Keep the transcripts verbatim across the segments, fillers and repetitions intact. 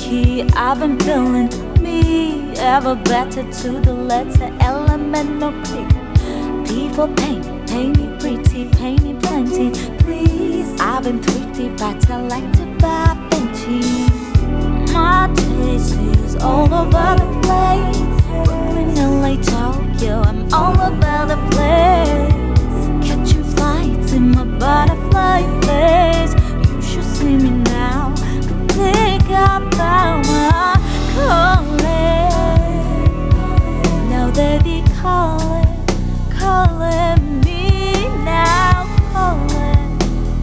key. I've been feeling me ever better to the letter elemental P. P for pain, pay me pretty, pay me plenty, please. I've been thrifty, but I like to buy Benji. My taste is all over the place. Brooklyn, L A, Tokyo, I'm all over the place. Catching flights in my butterfly place. You should see me now. Pick up my calling. Now they be calling, calling me now, calling.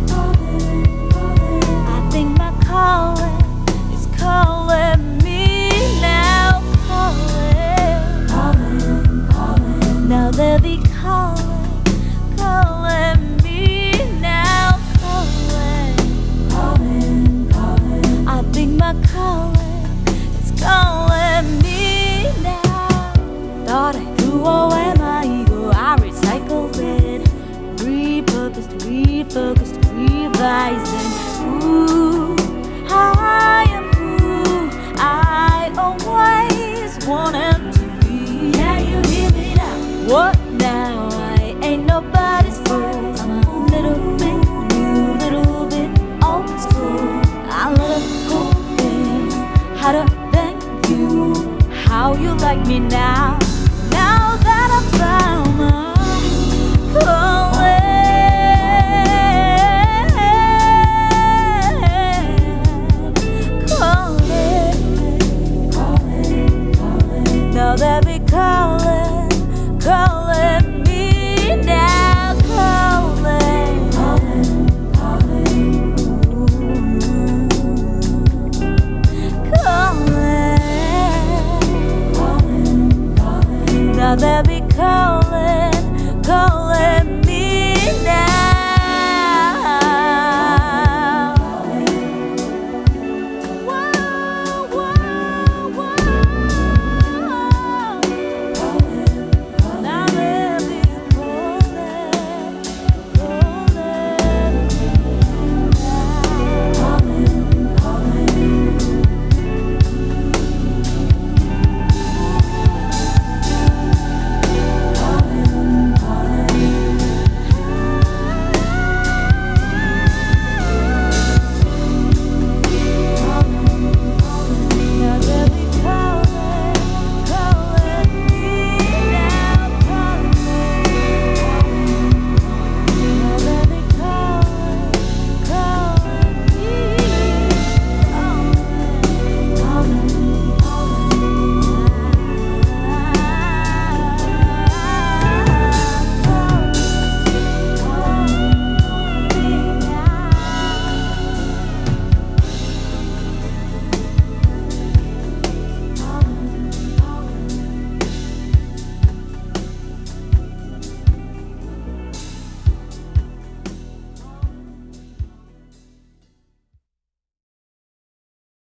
I think my calling is calling me now, calling. Now they be calling, calling me now, calling. I think my calling is calling me now. Thought I threw away my ego, I recycled it, repurposed, refocused, revising. Ooh, I am who I always wanted to be. Can you hear me now? What?